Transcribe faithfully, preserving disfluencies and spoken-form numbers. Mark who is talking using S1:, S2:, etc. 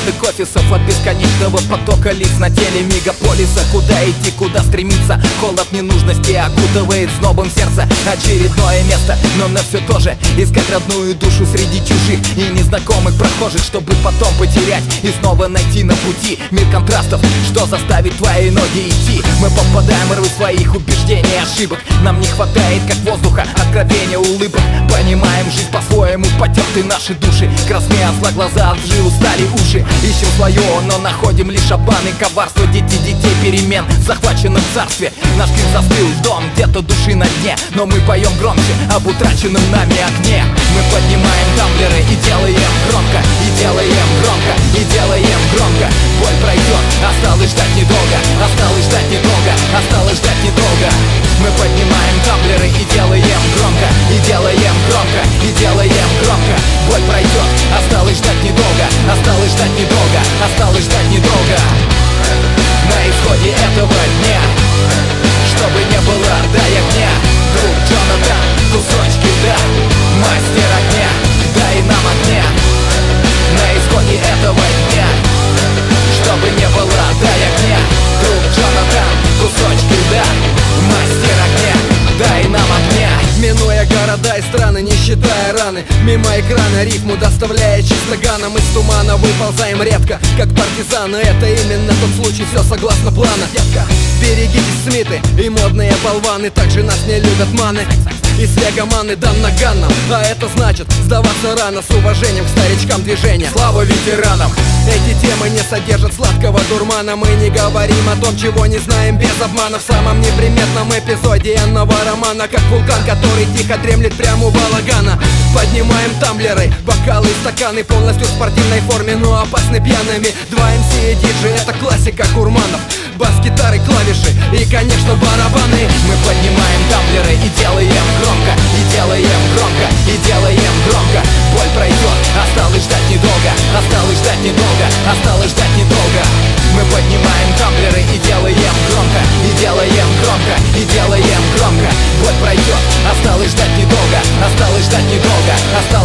S1: беседок офисов, от бесконечного потока лиц на теле мегаполиса. Куда идти, куда стремиться, холод ненужности окутывает знобом сердца очередное место, но на все тоже искать родную душу среди чужих и незнакомых прохожих, чтобы потом потерять и снова найти на пути мир контрастов, что заставит твои ноги идти. Мы попадаем в рвы своих убеждений и ошибок. Нам не хватает как воздуха откровения, улыбок. Понимаем жизнь по-своему, потерты наши души. Красные от зла глаза, от лжи устали уши. Ищем свое, но находим лишь обманы, коварство, дети детей перемен в захваченном царстве. Наш крик застыл, дом где-то души на дне, но мы поем громче об утраченном нами огне. Мы поднимаем тамблеры и делаем громко, и делаем громко, и делаем громко. Боль пройдет, осталось ждать недолго, осталось ждать недолго, осталось ждать недолго. Мы поднимаем тамблеры и делаем громко, и делаем громко, и делаем громко. Боль пройдет, осталось ждать недолго, осталось ждать недолго, осталось ждать недолго. На исходе этого дня, чтобы не было рдай огня, друг Джонатан, кусочки, да, мастер огня, дай нам огня. На исходе этого дня, чтобы не было дай огня, друг Джонатан, кусочки, да, мастер огня, дай нам огня.
S2: Минуя города и страны, не считая раны, мимо экрана рифму доставляя чисто ганом. Из тумана выползаем редко, как партизаны. Это именно тот случай, все согласно плана. Детка, берегитесь, Смиты и модные болваны. Также нас не любят маны и свегоманы дан наганном. А это значит сдаваться рано, с уважением к старичкам движения. Слава ветеранам! Эти темы не содержат сладкого дурмана. Мы не говорим о том, чего не знаем, без обмана. В самом неприметном эпизоде энного романа, как вулкан, который тихо дремлет прямо у балагана. Поднимаем тамблеры, бокалы и стаканы, полностью в спортивной форме, но опасны пьяными. Два эм си и диджей, это классика гурманов. Бас, гитары, клавиши и, конечно, барабаны.
S1: Мы поднимаем тамблеры и делаем громко, и делаем громко, и делаем громко. Боль пройдет, осталось ждать недолго, осталось ждать недолго, осталось ждать недолго. Мы поднимаем тамблеры и делаем громко, и делаем громко, и делаем громко. Боль пройдет, осталось ждать недолго, осталось ждать недолго, осталось